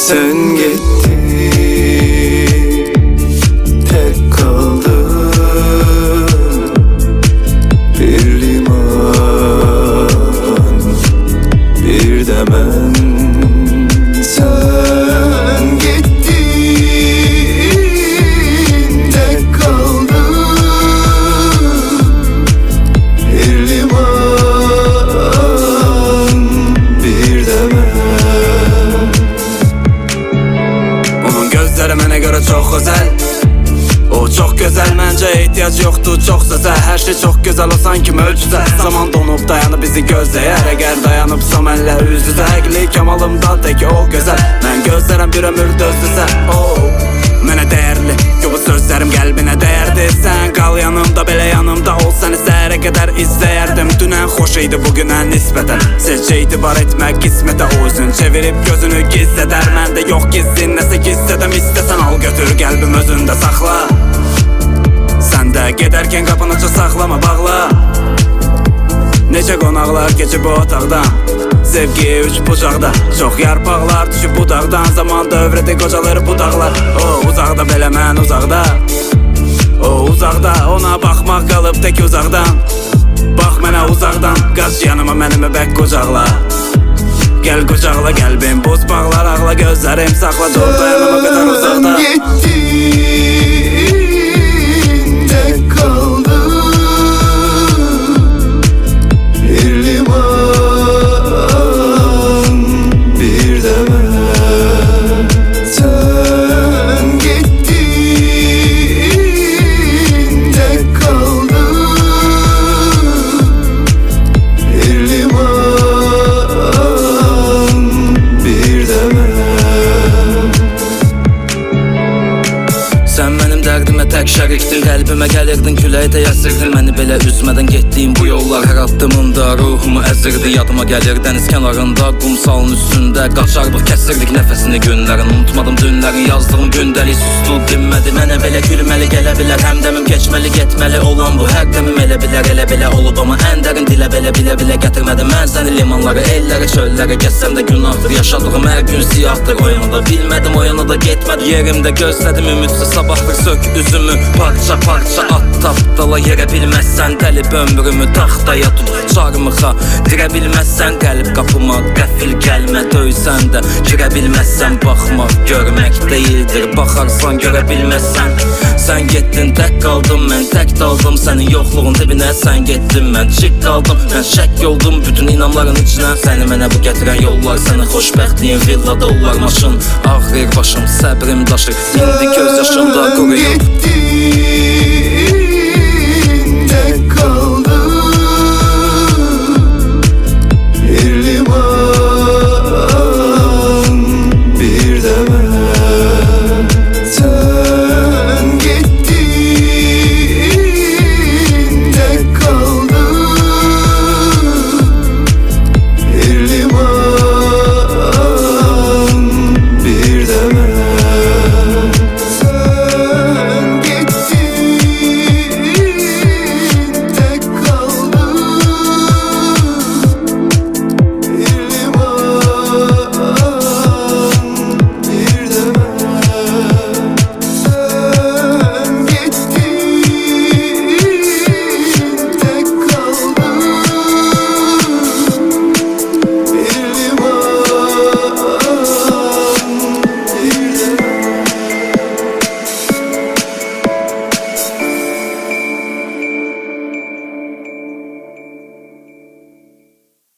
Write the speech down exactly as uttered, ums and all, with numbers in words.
Sen gittin, tek kaldım bir liman, bir de ben. Sen gittin, tek kaldım bir liman, bir de ben. Onun gözləri mənə görə çox gözəl, o çox gözəl, məncə ehtiyac yoxdur çox sözə. Hər şey çox gözəl, o sanki möcüzə. Zaman donub dayanıb bizi gözləyər, əgər dayanıbsa mənlə üz-üzə. Əqli kəmalımda tək o gözəl, mən gözlərəm bir ömür dözdüsə. Oh, mənə dəyərli, ki bu sözlərim qəlbinə dəyərdi. Sən qal yanımda, belə yanımda ol, səni səhərə qədər izləyərdim. Dünən xoş idi, bugünə nisbətən seçə etibar etmək qismətə. O üzün çevirib gözünü gizlədər, məndə yox gizlin nəsə gizlədəm. İstəsən al götür, qəlbim özündə saxla. Sən də gedərkən qapını aça saxlama, bağla. Necə qonaqlar keçib bu otaqdan, sevgi üç bucaqda. Çox yarpaqlar düşüb budaqdan, zaman dövrədə qocalır budaqlar. O uzaqda, belə mən uzaqda, o uzaqda, ona baxmaq qalıb tək uzaqdan. Bax mənə uzaqdan, qaç yanıma mənimə bək qucaqla. Gəl qucaqla qəlbim, buz bağlar ağla, gözlərim saxla. Dur dayanam o qədər uzaqda. Sen gittin, tek kaldım bir liman, bir de ben. Sen gittin, tek kaldım bir liman, bir de ben. Sən mənim dərdimə tək şərikdin, qəlbimə gəlirdin, küləkdə yəsirdin. Məni belə üzmədən getdiyim bu yollar hər addımımda ruhumu əzirdi. Yadıma gəlir dəniz kənarında, qumsalın üstündə qaçardıq, kəsirdik nəfəsini günlərin. Unutmadım dünlərin, yazdığım gündəlik susdu, dinmədi. Mənə belə gülməli gələ bilər, həmdəmim keçməli, getməli olan bu. Hər dəmim elə bilər, elə belə olub, amma ən dərin dilə belə bilə bilə gətirmədim mən səni. Limanları, elləri, çölləri gəzsəm də günahdır, yaşadığım hər gün siyahdır. O yana da bilmədim, o yana da getmədim, yerimdə gözlədim, ümidsiz sabahdır. Sök üzümü parça parça at tapdala, yerə bilməzsən dəlib ömrümü taxtaya tut. Çarmıxa dirə bilməzsən qəlb qapıma, qəfil gəlmə döysən də girə bilməzsən. Baxmaq görmək deyildir, baxarsan görə bilməzsən. Sən getdin, tək qaldım, mən tək daldım sənin yoxluğun dibinə. Sən getdin, mən çık qaldım, mən şək oldum bütün inamların içinə. Səni mənə bu gətirən yollar, səni xoşbəxtliyin villada ullar. Maşın ağrıyır başım, səbrim daşır, indi göz yaşımda quruyur. Gittin,